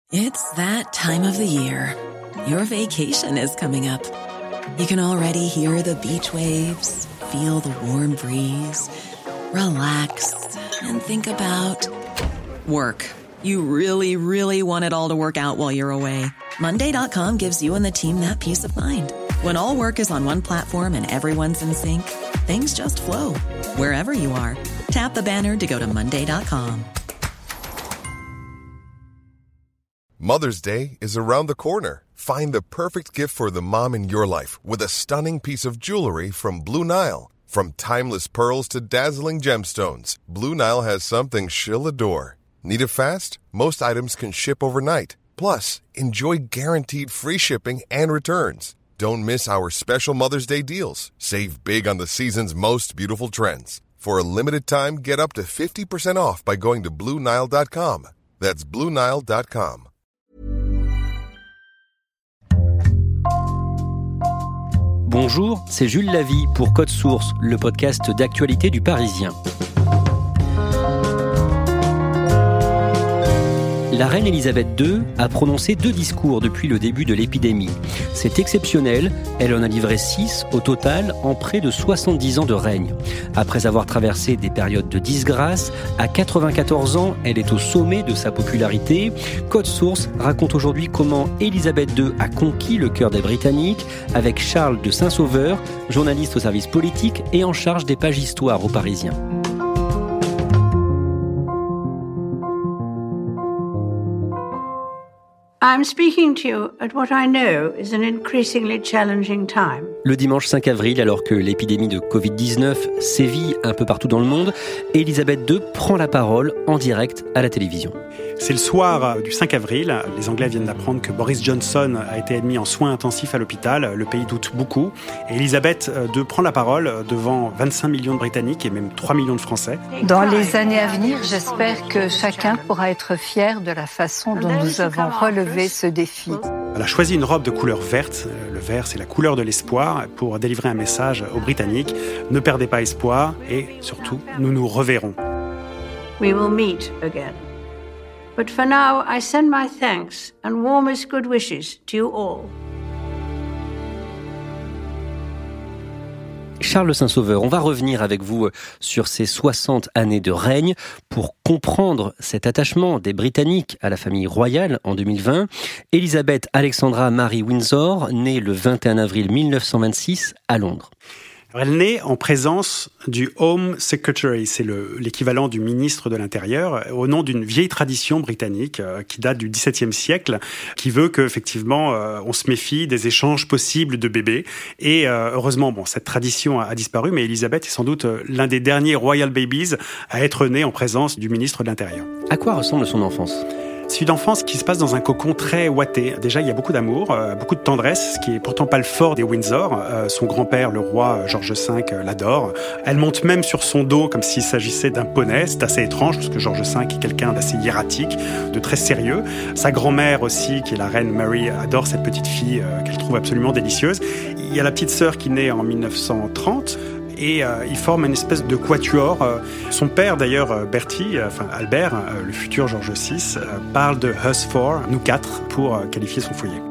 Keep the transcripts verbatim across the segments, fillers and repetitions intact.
It's that time of the year. Your vacation is coming up. You can already hear the beach waves, feel the warm breeze, relax, and think about work. You really, really want it all to work out while you're away. Monday dot com gives you and the team that peace of mind. When all work is on one platform and everyone's in sync, things just flow. Wherever you are, tap the banner to go to Monday dot com. Mother's Day is around the corner. Find the perfect gift for the mom in your life with a stunning piece of jewelry from Blue Nile. From timeless pearls to dazzling gemstones, Blue Nile has something she'll adore. Need it fast? Most items can ship overnight. Plus, enjoy guaranteed free shipping and returns. Don't miss our special Mother's Day deals. Save big on the season's most beautiful trends. For a limited time, get up to fifty percent off by going to Blue Nile dot com. That's Blue Nile dot com. Bonjour, c'est Jules Lavie pour Code Source, le podcast d'actualité du Parisien. La reine Elisabeth deux a prononcé deux discours depuis le début de l'épidémie. C'est exceptionnel, elle en a livré six au total en près de soixante-dix ans de règne. Après avoir traversé des périodes de disgrâce, à quatre-vingt-quatorze ans, elle est au sommet de sa popularité. Code Source raconte aujourd'hui comment Elisabeth deux a conquis le cœur des Britanniques avec Charles de Saint-Sauveur, journaliste au service politique et en charge des pages histoire au Parisien. I'm speaking to you at what I know is an increasingly challenging time. Le dimanche cinq avril, alors que l'épidémie de covid dix-neuf sévit un peu partout dans le monde, Elisabeth deux prend la parole en direct à la télévision. C'est le soir du cinq avril. Les Anglais viennent d'apprendre que Boris Johnson a été admis en soins intensifs à l'hôpital. Le pays doute beaucoup. Et Elisabeth deux prend la parole devant vingt-cinq millions de Britanniques et même trois millions de Français. Dans les années à venir, j'espère que chacun pourra être fier de la façon dont nous avons relevé ce défi. Elle a choisi une robe de couleur verte. Le vert, c'est la couleur de l'espoir, pour délivrer un message aux Britanniques. Ne perdez pas espoir et surtout, nous nous reverrons. We will meet again. But for now, I send my thanks and warmest good wishes to you all. Charles de Saint-Sauveur, on va revenir avec vous sur ces soixante années de règne pour comprendre cet attachement des Britanniques à la famille royale en deux mille vingt. Elisabeth Alexandra Mary Windsor, née le vingt et un avril mille neuf cent vingt-six à Londres. Elle naît en présence du Home Secretary, c'est le, l'équivalent du ministre de l'Intérieur, au nom d'une vieille tradition britannique euh, qui date du dix-septième siècle, qui veut qu'effectivement euh, on se méfie des échanges possibles de bébés. Et euh, heureusement, bon, cette tradition a, a disparu, mais Elisabeth est sans doute euh, l'un des derniers Royal Babies à être né en présence du ministre de l'Intérieur. À quoi ressemble son enfance ? C'est une enfance qui se passe dans un cocon très ouaté. Déjà, il y a beaucoup d'amour, euh, beaucoup de tendresse, ce qui est pourtant pas le fort des Windsor. Euh, son grand-père, le roi George cinq, euh, l'adore. Elle monte même sur son dos comme s'il s'agissait d'un poney. C'est assez étrange parce que George cinq est quelqu'un d'assez hiératique, de très sérieux. Sa grand-mère aussi, qui est la reine Mary, adore cette petite fille euh, qu'elle trouve absolument délicieuse. Il y a la petite sœur qui naît en mille neuf cent trente. Et euh, ils forment une espèce de quatuor. Euh, son père, d'ailleurs, euh, Bertie, euh, enfin Albert, euh, le futur George six, euh, parle de Us Four, nous quatre, pour euh, qualifier son foyer.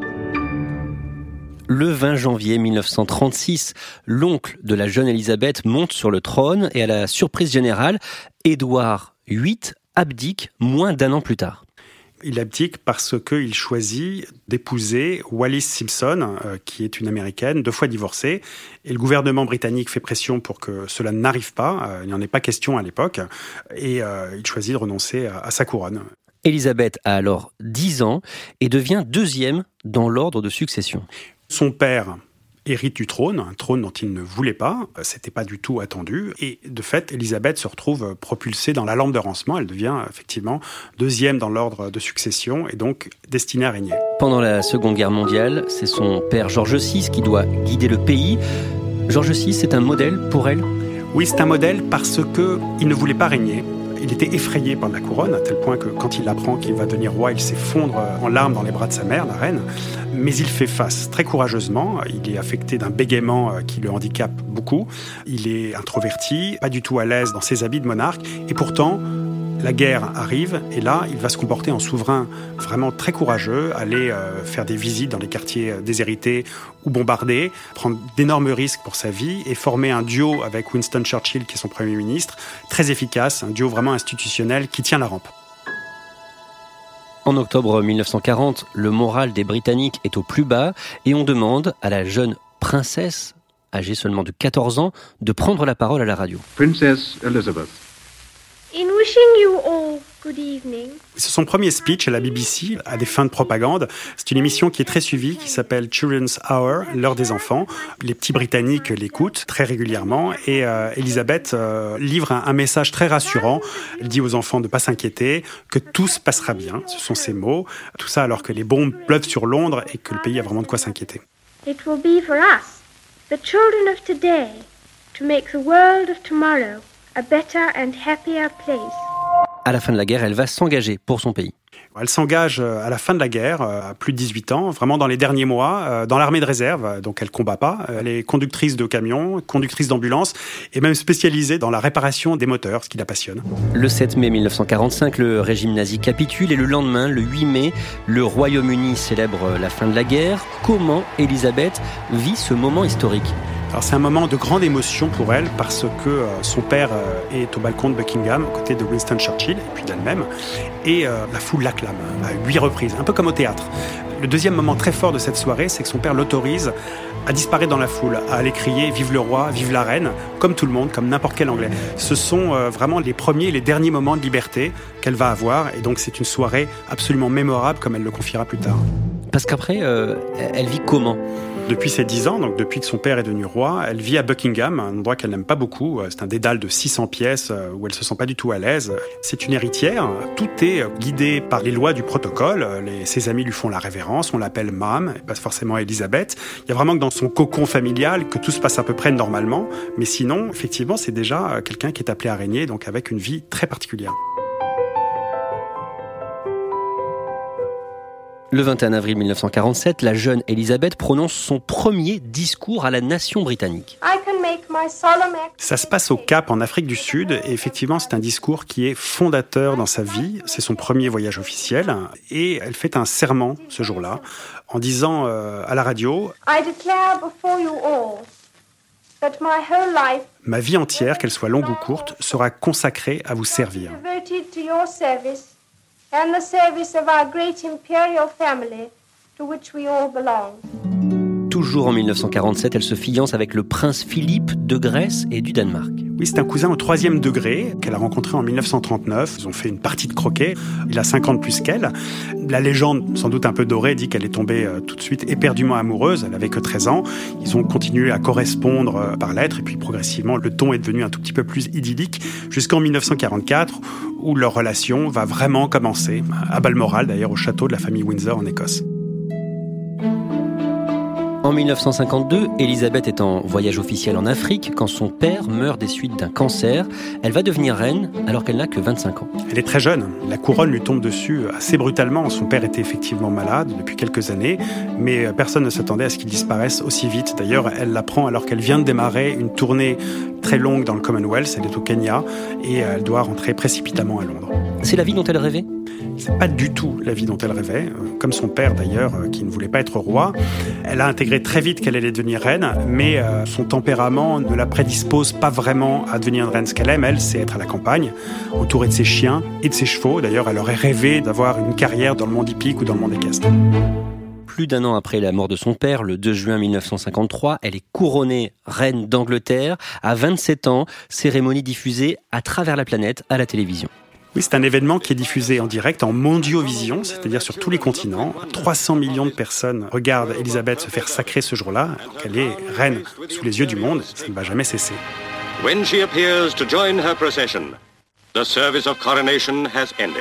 Le vingt janvier mille neuf cent trente-six, l'oncle de la jeune Elisabeth monte sur le trône et à la surprise générale, Édouard huit abdique moins d'un an plus tard. Il abdique parce qu'il choisit d'épouser Wallis Simpson, euh, qui est une Américaine, deux fois divorcée. Et le gouvernement britannique fait pression pour que cela n'arrive pas. Euh, il n'y en est pas question à l'époque. Et euh, il choisit de renoncer à, à sa couronne. Elisabeth a alors dix ans et devient deuxième dans l'ordre de succession. Son père hérite du trône, un trône dont il ne voulait pas, c'était pas du tout attendu, et de fait, Elisabeth se retrouve propulsée dans la lampe de rancement, elle devient effectivement deuxième dans l'ordre de succession, et donc destinée à régner. Pendant la Seconde Guerre mondiale, c'est son père George six qui doit guider le pays. George six, c'est un modèle pour elle ? Oui, c'est un modèle parce qu'il ne voulait pas régner. Il était effrayé par la couronne, à tel point que quand il apprend qu'il va devenir roi, il s'effondre en larmes dans les bras de sa mère, la reine. Mais il fait face très courageusement. Il est affecté d'un bégaiement qui le handicape beaucoup. Il est introverti, pas du tout à l'aise dans ses habits de monarque. Et pourtant, La guerre arrive et là, il va se comporter en souverain vraiment très courageux, aller euh, faire des visites dans les quartiers déshérités ou bombardés, prendre d'énormes risques pour sa vie et former un duo avec Winston Churchill, qui est son Premier ministre, très efficace, un duo vraiment institutionnel qui tient la rampe. En octobre mille neuf cent quarante, le moral des Britanniques est au plus bas et on demande à la jeune princesse, âgée seulement de quatorze ans, de prendre la parole à la radio. Princess Elizabeth. In wishing you all good evening. C'est son premier speech à la B B C, à des fins de propagande. C'est une émission qui est très suivie, qui s'appelle Children's Hour, l'heure des enfants. Les petits Britanniques l'écoutent très régulièrement et euh, Elisabeth euh, livre un, un message très rassurant. Elle dit aux enfants de ne pas s'inquiéter, que tout se passera bien. Ce sont ses mots. Tout ça alors que les bombes pleuvent sur Londres et que le pays a vraiment de quoi s'inquiéter. It will be for us, the children of today, to make the world of tomorrow a better and happier place. À la fin de la guerre, elle va s'engager pour son pays. Elle s'engage à la fin de la guerre, à plus de dix-huit ans, vraiment dans les derniers mois, dans l'armée de réserve, donc elle ne combat pas. Elle est conductrice de camions, conductrice d'ambulance et même spécialisée dans la réparation des moteurs, ce qui la passionne. Le sept mai mille neuf cent quarante-cinq, le régime nazi capitule et le lendemain, le huit mai, le Royaume-Uni célèbre la fin de la guerre. Comment Elisabeth vit ce moment historique ? Alors c'est un moment de grande émotion pour elle parce que euh, son père euh, est au balcon de Buckingham, aux côtés de Winston Churchill et puis d'elle-même, et euh, la foule l'acclame à huit reprises, un peu comme au théâtre. Le deuxième moment très fort de cette soirée, c'est que son père l'autorise à disparaître dans la foule, à aller crier « Vive le roi, vive la reine », comme tout le monde, comme n'importe quel Anglais. Ce sont euh, vraiment les premiers et les derniers moments de liberté qu'elle va avoir, et donc c'est une soirée absolument mémorable, comme elle le confiera plus tard. Parce qu'après, euh, elle vit comment ? Depuis ses dix ans, donc depuis que son père est devenu roi, elle vit à Buckingham, un endroit qu'elle n'aime pas beaucoup. C'est un dédale de six cents pièces où elle se sent pas du tout à l'aise. C'est une héritière. Tout est guidé par les lois du protocole. Les, ses amis lui font la révérence. On l'appelle Mom, pas forcément Elisabeth. Il y a vraiment que dans son cocon familial que tout se passe à peu près normalement. Mais sinon, effectivement, c'est déjà quelqu'un qui est appelé à régner, donc avec une vie très particulière. Le vingt et un avril mille neuf cent quarante-sept, la jeune Elisabeth prononce son premier discours à la nation britannique. Ça se passe au Cap, en Afrique du Sud, et effectivement, c'est un discours qui est fondateur dans sa vie. C'est son premier voyage officiel, et elle fait un serment ce jour-là, en disant euh, à la radio « Ma vie entière, qu'elle soit longue ou courte, sera consacrée à vous servir. » and the service of our great imperial family to which we all belong. Toujours en mille neuf cent quarante-sept, elle se fiance avec le prince Philippe de Grèce et du Danemark. Oui, c'est un cousin au troisième degré qu'elle a rencontré en mille neuf cent trente-neuf. Ils ont fait une partie de croquet. Il a cinq ans de plus qu'elle. La légende, sans doute un peu dorée, dit qu'elle est tombée euh, tout de suite éperdument amoureuse. Elle avait que treize ans. Ils ont continué à correspondre euh, par lettres. Et puis progressivement, le ton est devenu un tout petit peu plus idyllique jusqu'en mille neuf cent quarante-quatre, où leur relation va vraiment commencer, à Balmoral d'ailleurs, au château de la famille Windsor en Écosse. En mille neuf cent cinquante-deux, Elisabeth est en voyage officiel en Afrique quand son père meurt des suites d'un cancer. Elle va devenir reine alors qu'elle n'a que vingt-cinq ans. Elle est très jeune. La couronne lui tombe dessus assez brutalement. Son père était effectivement malade depuis quelques années, mais personne ne s'attendait à ce qu'il disparaisse aussi vite. D'ailleurs, elle l'apprend alors qu'elle vient de démarrer une tournée très longue dans le Commonwealth. Elle est au Kenya et elle doit rentrer précipitamment à Londres. C'est la vie dont elle rêvait ? C'est pas du tout la vie dont elle rêvait, comme son père d'ailleurs, qui ne voulait pas être roi. Elle a intégré très vite qu'elle allait devenir reine, mais son tempérament ne la prédispose pas vraiment à devenir une reine. Ce qu'elle aime, elle, c'est être à la campagne, entourée de ses chiens et de ses chevaux. D'ailleurs, elle aurait rêvé d'avoir une carrière dans le monde hippique ou dans le monde équestre. Plus d'un an après la mort de son père, le deux juin mille neuf cent cinquante-trois, elle est couronnée reine d'Angleterre. À vingt-sept ans, cérémonie diffusée à travers la planète à la télévision. Oui, c'est un événement qui est diffusé en direct, en mondiovision, c'est-à-dire sur tous les continents. trois cents millions de personnes regardent Elisabeth se faire sacrer ce jour-là. Elle est reine sous les yeux du monde, ça ne va jamais cesser. When she appears to join her procession, the service of coronation has ended.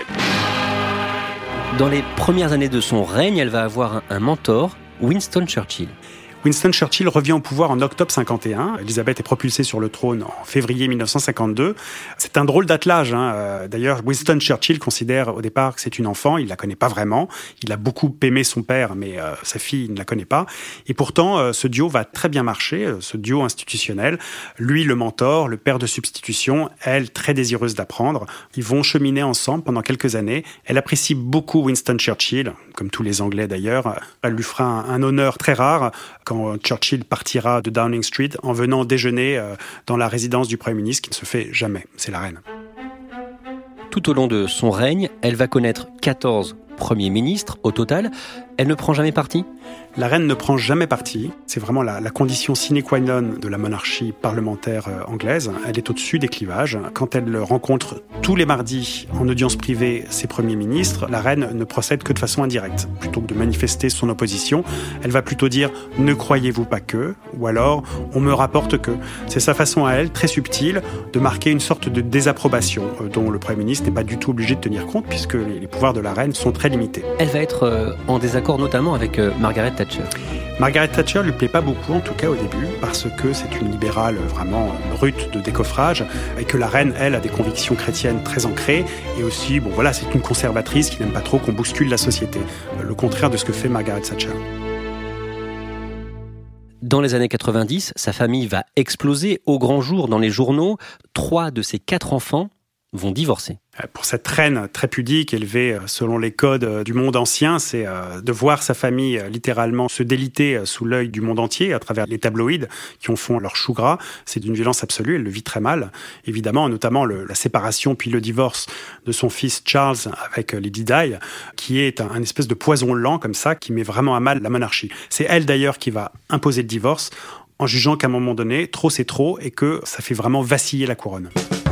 Dans les premières années de son règne, elle va avoir un mentor, Winston Churchill. Winston Churchill revient au pouvoir en octobre cinquante et un. Elisabeth est propulsée sur le trône en février mille neuf cent cinquante-deux. C'est un drôle d'attelage. Hein. D'ailleurs, Winston Churchill considère au départ que c'est une enfant. Il ne la connaît pas vraiment. Il a beaucoup aimé son père, mais euh, sa fille, il ne la connaît pas. Et pourtant, euh, ce duo va très bien marcher, euh, ce duo institutionnel. Lui, le mentor, le père de substitution, elle, très désireuse d'apprendre. Ils vont cheminer ensemble pendant quelques années. Elle apprécie beaucoup Winston Churchill, comme tous les Anglais d'ailleurs. Elle lui fera un, un honneur très rare quand Churchill partira de Downing Street en venant déjeuner dans la résidence du Premier ministre, qui ne se fait jamais. C'est la reine. Tout au long de son règne, elle va connaître quatorze premiers ministres au total. Elle ne prend jamais parti ? La reine ne prend jamais parti. C'est vraiment la, la condition sine qua non de la monarchie parlementaire euh, anglaise. Elle est au-dessus des clivages. Quand elle rencontre tous les mardis en audience privée ses premiers ministres, la reine ne procède que de façon indirecte. Plutôt que de manifester son opposition, elle va plutôt dire « ne croyez-vous pas que » ou alors « on me rapporte que ». C'est sa façon à elle, très subtile, de marquer une sorte de désapprobation euh, dont le Premier ministre n'est pas du tout obligé de tenir compte puisque les, les pouvoirs de la reine sont très limités. Elle va être euh, en désaccord notamment avec euh, Margaret Thatcher. Margaret Thatcher lui plaît pas beaucoup, en tout cas au début, parce que c'est une libérale vraiment brute de décoffrage, et que la reine, elle, a des convictions chrétiennes très ancrées, et aussi, bon voilà, c'est une conservatrice qui n'aime pas trop qu'on bouscule la société. Le contraire de ce que fait Margaret Thatcher. Dans les années quatre-vingt-dix, sa famille va exploser au grand jour dans les journaux. Trois de ses quatre enfants vont divorcer. Pour cette reine très pudique, élevée selon les codes du monde ancien, c'est de voir sa famille littéralement se déliter sous l'œil du monde entier à travers les tabloïds qui en font leur chou gras. C'est d'une violence absolue, elle le vit très mal. Évidemment, notamment le, la séparation puis le divorce de son fils Charles avec Lady Di, qui est un, un espèce de poison lent comme ça, qui met vraiment à mal la monarchie. C'est elle d'ailleurs qui va imposer le divorce en jugeant qu'à un moment donné, trop c'est trop et que ça fait vraiment vaciller la couronne.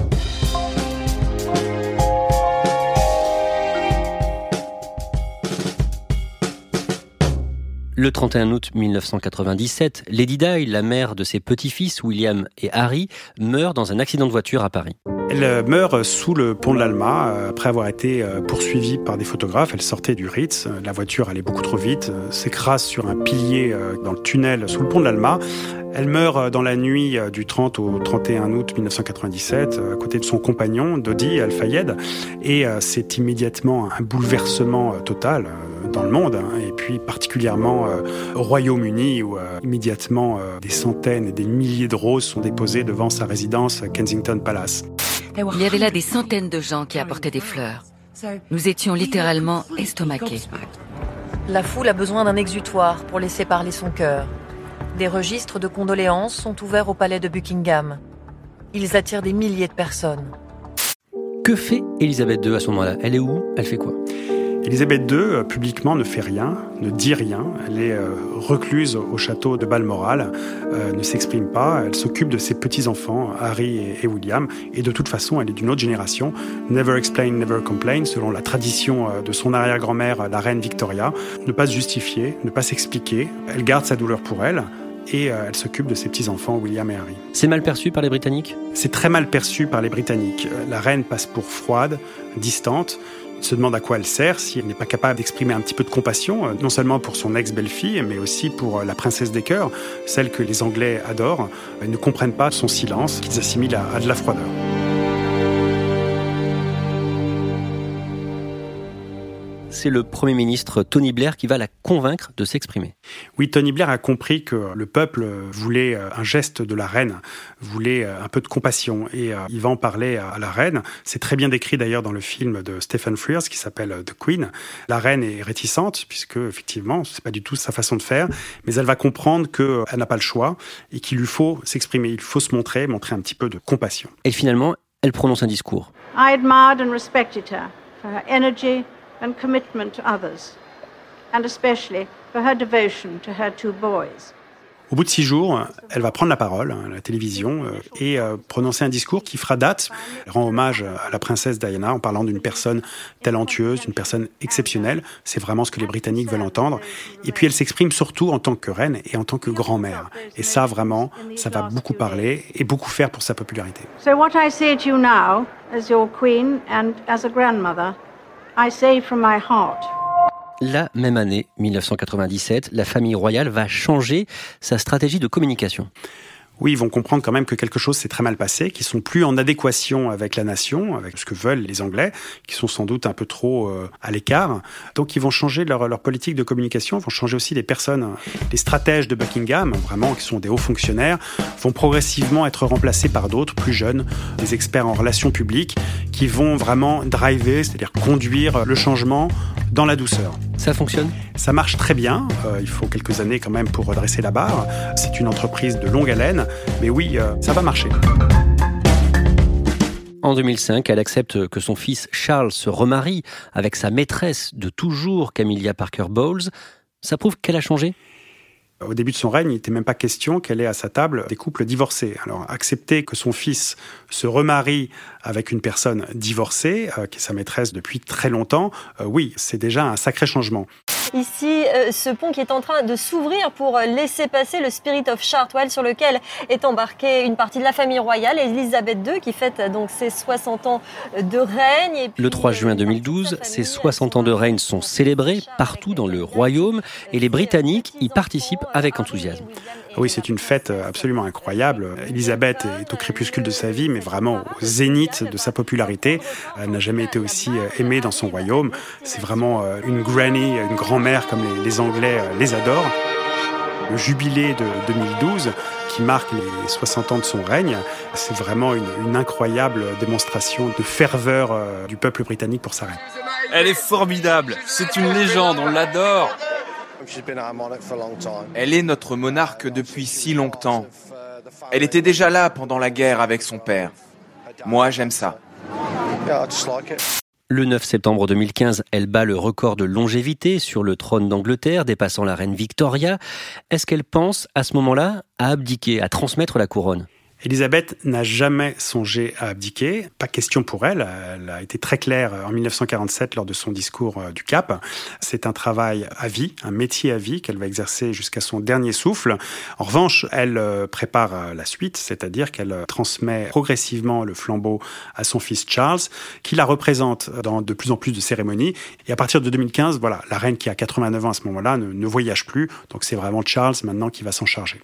Le trente et un août mille neuf cent quatre-vingt-dix-sept, Lady Di, la mère de ses petits-fils William et Harry, meurt dans un accident de voiture à Paris. Elle meurt sous le pont de l'Alma, après avoir été poursuivie par des photographes. Elle sortait du Ritz, la voiture allait beaucoup trop vite, s'écrase sur un pilier dans le tunnel sous le pont de l'Alma. Elle meurt dans la nuit du trente au trente et un août mille neuf cent quatre-vingt-dix-sept, à côté de son compagnon, Dodi Al-Fayed. Et c'est immédiatement un bouleversement total dans le monde, et puis particulièrement au Royaume-Uni, où immédiatement des centaines et des milliers de roses sont déposées devant sa résidence Kensington Palace. Il y avait là des centaines de gens qui apportaient des fleurs. Nous étions littéralement estomaqués. La foule a besoin d'un exutoire pour laisser parler son cœur. Des registres de condoléances sont ouverts au palais de Buckingham. Ils attirent des milliers de personnes. Que fait Elisabeth deux à ce moment-là ? Elle est où ? Elle fait quoi ? Elisabeth deux, publiquement, ne fait rien, ne dit rien. Elle est euh, recluse au château de Balmoral, euh, ne s'exprime pas. Elle s'occupe de ses petits-enfants, Harry et, et William. Et de toute façon, elle est d'une autre génération. Never explain, never complain, selon la tradition euh, de son arrière-grand-mère, la reine Victoria. Ne pas se justifier, ne pas s'expliquer. Elle garde sa douleur pour elle. Et euh, elle s'occupe de ses petits-enfants, William et Harry. C'est mal perçu par les Britanniques ? C'est très mal perçu par les Britanniques. La reine passe pour froide, distante. Il se demande à quoi elle sert, si elle n'est pas capable d'exprimer un petit peu de compassion, non seulement pour son ex-belle-fille, mais aussi pour la princesse des cœurs, celle que les Anglais adorent. Ils ne comprennent pas son silence, qu'ils assimilent à, à de la froideur. C'est le Premier ministre Tony Blair qui va la convaincre de s'exprimer. Oui, Tony Blair a compris que le peuple voulait un geste de la reine, voulait un peu de compassion, et il va en parler à la reine. C'est très bien décrit d'ailleurs dans le film de Stephen Frears qui s'appelle The Queen. La reine est réticente, puisque effectivement, c'est pas du tout sa façon de faire, mais elle va comprendre qu'elle n'a pas le choix et qu'il lui faut s'exprimer, il faut se montrer, montrer un petit peu de compassion. Et finalement, elle prononce un discours. I admired and respected her for her energy and commitment to others, and especially for her devotion to her two boys. Au bout de six jours, elle va prendre la parole à la télévision et prononcer un discours qui fera date. Elle rend hommage à la princesse Diana en parlant d'une personne talentueuse, d'une personne exceptionnelle. C'est vraiment ce que les Britanniques veulent entendre. Et puis elle s'exprime surtout en tant que reine et en tant que grand-mère. Et ça, vraiment, ça va beaucoup parler et beaucoup faire pour sa popularité. So what I say to you now, as your queen and as a grandmother, I say from my heart. La même année, dix-neuf cent quatre-vingt-dix-sept, la famille royale va changer sa stratégie de communication. Oui, ils vont comprendre quand même que quelque chose s'est très mal passé, qu'ils sont plus en adéquation avec la nation, avec ce que veulent les Anglais, qui sont sans doute un peu trop euh, à l'écart. Donc ils vont changer leur, leur politique de communication, ils vont changer aussi les personnes. Les stratèges de Buckingham, vraiment, qui sont des hauts fonctionnaires, vont progressivement être remplacés par d'autres, plus jeunes, des experts en relations publiques, qui vont vraiment driver, c'est-à-dire conduire le changement dans la douceur. Ça fonctionne ? Ça marche très bien. Euh, il faut quelques années quand même pour redresser la barre. C'est une entreprise de longue haleine, mais oui, euh, ça va marcher. En deux mille cinq, elle accepte que son fils Charles se remarie avec sa maîtresse de toujours, Camilla Parker Bowles. Ça prouve qu'elle a changé ? Au début de son règne, il n'était même pas question qu'elle ait à sa table des couples divorcés. Alors, accepter que son fils se remarie avec une personne divorcée, euh, qui est sa maîtresse depuis très longtemps, euh, oui, c'est déjà un sacré changement. Ici, euh, ce pont qui est en train de s'ouvrir pour laisser passer le Spirit of Chartwell, sur lequel est embarquée une partie de la famille royale, Elisabeth deux, qui fête donc ses soixante ans de règne. Et puis, le trois juin deux mille douze, ses soixante ans de règne sont célébrés partout dans le royaume et les Britanniques y participent avec enthousiasme. Oui, c'est une fête absolument incroyable. Elisabeth est au crépuscule de sa vie, mais vraiment au zénith de sa popularité. Elle n'a jamais été aussi aimée dans son royaume. C'est vraiment une granny, une grand-mère comme les, les Anglais les adorent. Le jubilé de deux mille douze, qui marque les soixante ans de son règne, c'est vraiment une, une incroyable démonstration de ferveur euh, du peuple britannique pour sa reine. Elle est formidable, c'est une légende, on l'adore. Elle est notre monarque depuis si longtemps. Elle était déjà là pendant la guerre avec son père. Moi, j'aime ça. Le neuf septembre deux mille quinze, elle bat le record de longévité sur le trône d'Angleterre, dépassant la reine Victoria. Est-ce qu'elle pense, à ce moment-là, à abdiquer, à transmettre la couronne ? Elisabeth n'a jamais songé à abdiquer, pas question pour elle, elle a été très claire en dix-neuf cent quarante-sept lors de son discours du Cap. C'est un travail à vie, un métier à vie qu'elle va exercer jusqu'à son dernier souffle. En revanche, elle prépare la suite, c'est-à-dire qu'elle transmet progressivement le flambeau à son fils Charles, qui la représente dans de plus en plus de cérémonies. Et à partir de deux mille quinze, voilà, la reine qui a quatre-vingt-neuf ans à ce moment-là ne, ne voyage plus, donc c'est vraiment Charles maintenant qui va s'en charger.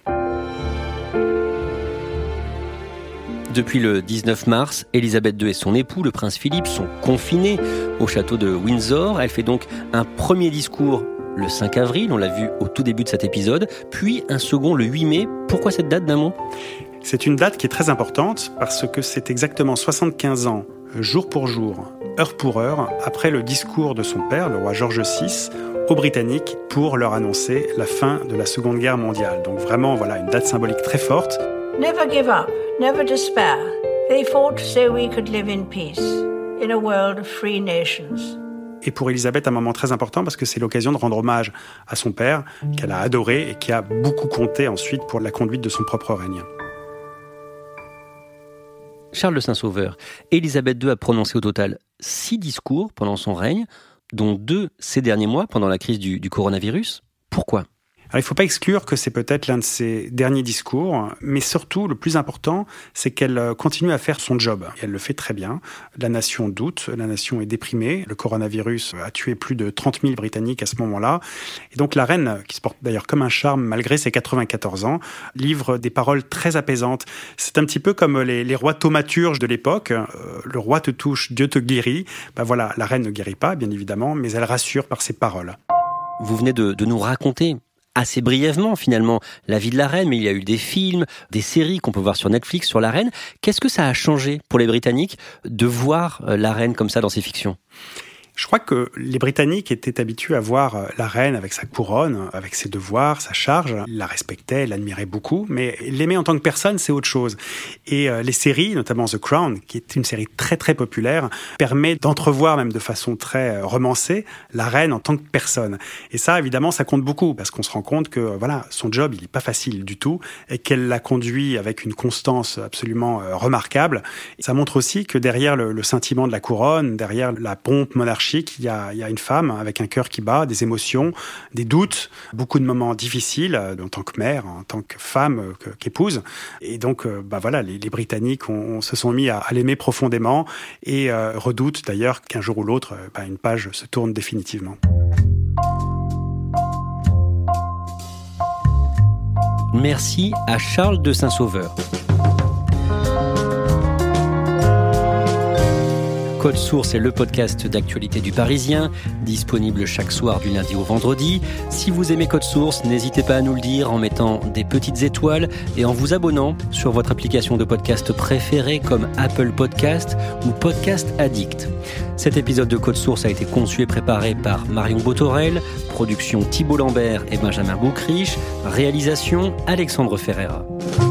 Depuis le dix-neuf mars, Elisabeth deux et son époux, le prince Philippe, sont confinés au château de Windsor. Elle fait donc un premier discours le cinq avril, on l'a vu au tout début de cet épisode, puis un second le huit mai. Pourquoi cette date, d'un mot ? C'est une date qui est très importante parce que c'est exactement soixante-quinze ans, jour pour jour, heure pour heure, après le discours de son père, le roi George six, aux Britanniques pour leur annoncer la fin de la Seconde Guerre mondiale. Donc vraiment, voilà, une date symbolique très forte. Never give up, never despair. They fought so we could live in peace, in a world of free nations. Et pour Elisabeth, un moment très important parce que c'est l'occasion de rendre hommage à son père, qu'elle a adoré et qui a beaucoup compté ensuite pour la conduite de son propre règne. Charles le Saint-Sauveur, Elisabeth deux a prononcé au total six discours pendant son règne, dont deux ces derniers mois pendant la crise du, du coronavirus. Pourquoi ? Alors, il ne faut pas exclure que c'est peut-être l'un de ses derniers discours, mais surtout, le plus important, c'est qu'elle continue à faire son job. Et elle le fait très bien. La nation doute, la nation est déprimée. Le coronavirus a tué plus de trente mille Britanniques à ce moment-là. Et donc la reine, qui se porte d'ailleurs comme un charme malgré ses quatre-vingt-quatorze ans, livre des paroles très apaisantes. C'est un petit peu comme les, les rois thaumaturges de l'époque. Euh, le roi te touche, Dieu te guérit. Ben voilà, la reine ne guérit pas, bien évidemment, mais elle rassure par ses paroles. Vous venez de, de nous raconter assez brièvement finalement la vie de la reine, mais il y a eu des films, des séries qu'on peut voir sur Netflix sur la reine. Qu'est-ce que ça a changé pour les Britanniques de voir la reine comme ça dans ces fictions ? Je crois que les Britanniques étaient habitués à voir la reine avec sa couronne, avec ses devoirs, sa charge. Ils la respectaient, l'admiraient beaucoup, mais l'aimer en tant que personne, c'est autre chose. Et euh, les séries, notamment The Crown, qui est une série très très populaire, permet d'entrevoir même de façon très romancée la reine en tant que personne. Et ça, évidemment, ça compte beaucoup, parce qu'on se rend compte que voilà, son job, il n'est pas facile du tout, et qu'elle l'a conduit avec une constance absolument euh, remarquable. Et ça montre aussi que derrière le, le scintillement de la couronne, derrière la pompe monarchique, Il y, a, il y a une femme avec un cœur qui bat, des émotions, des doutes, beaucoup de moments difficiles en tant que mère, en tant que femme, qu'épouse. Et donc, bah voilà, les, les Britanniques ont, se sont mis à, à l'aimer profondément et euh, redoutent d'ailleurs qu'un jour ou l'autre, bah, une page se tourne définitivement. Merci à Charles de Saint-Sauveur. Code Source est le podcast d'actualité du Parisien, disponible chaque soir du lundi au vendredi. Si vous aimez Code Source, n'hésitez pas à nous le dire en mettant des petites étoiles et en vous abonnant sur votre application de podcast préférée comme Apple Podcast ou Podcast Addict. Cet épisode de Code Source a été conçu et préparé par Marion Botorel, production Thibault Lambert et Benjamin Boucriche, réalisation Alexandre Ferreira.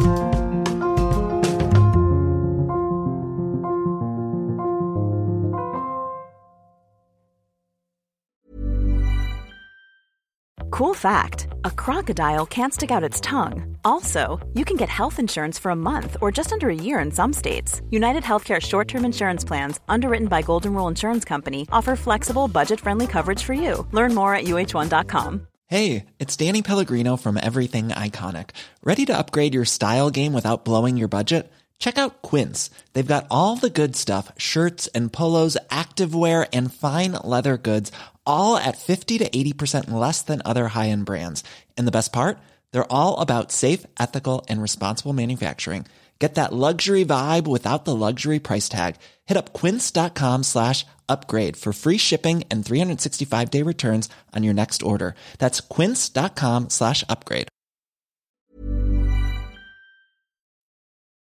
Cool fact, a crocodile can't stick out its tongue. Also, you can get health insurance for a month or just under a year in some states. United Healthcare short-term insurance plans, underwritten by Golden Rule Insurance Company, offer flexible, budget-friendly coverage for you. Learn more at U H one dot com. Hey, it's Danny Pellegrino from Everything Iconic. Ready to upgrade your style game without blowing your budget? Check out Quince. They've got all the good stuff, shirts and polos, activewear, and fine leather goods, all at fifty to eighty percent less than other high-end brands. And the best part? They're all about safe, ethical, and responsible manufacturing. Get that luxury vibe without the luxury price tag. Hit up quince.com slash upgrade for free shipping and three sixty-five day returns on your next order. That's quince.com slash upgrade.